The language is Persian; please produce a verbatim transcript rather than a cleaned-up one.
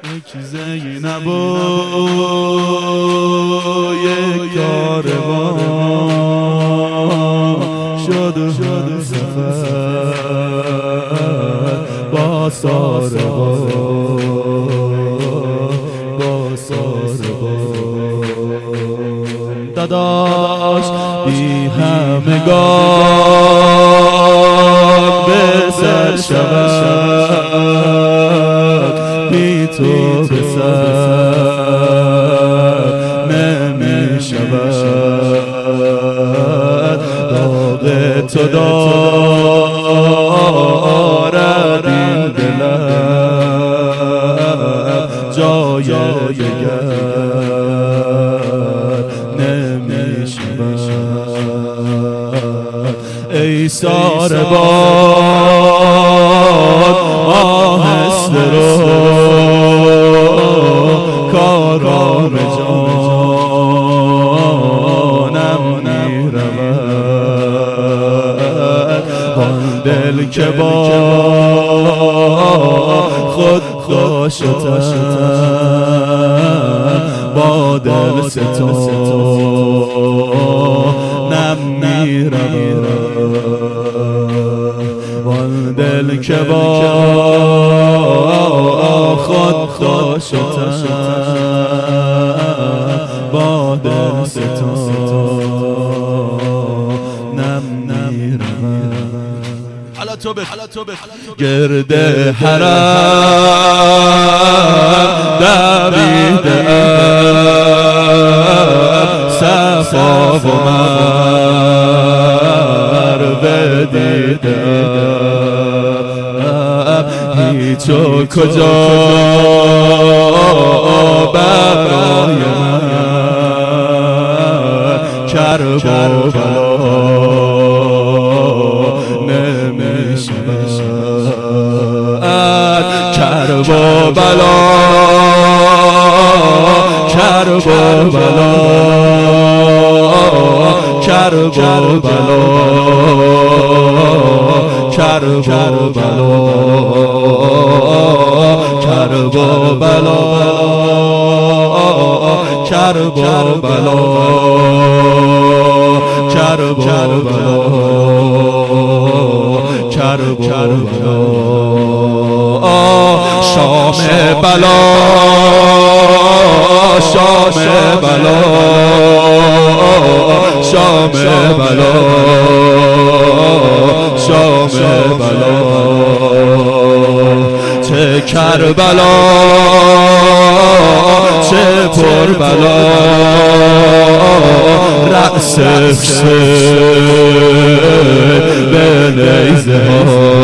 یکی زینب و یک کاروان شد و هم سفر با ساربان با ساربان داداش بی همگان به سر شود بی تو به سر نمی شود داغ تو دارد این دلم جای دگر نمی شود ای ساربان آهسته رو کارام جانم میرود آن دل که با خود خوشتم با دل ستانم میرود آن دل که با خود خوشتم با دل ستانم میرود حالا تو بخ گرد حرم دویدم صفا و مروه دیدم هیچ و کجا برای من کرب و بلا نمی شود کرب و بلا کرب و بلا کرب و بلا کرب و بلا کرب و بلا کرب و بلا کرب و بلا کرب و بلا شام بلا شام بلا شام بلا شام بلا چه کربلا چه پر بلا رأس حسین به نیزه ها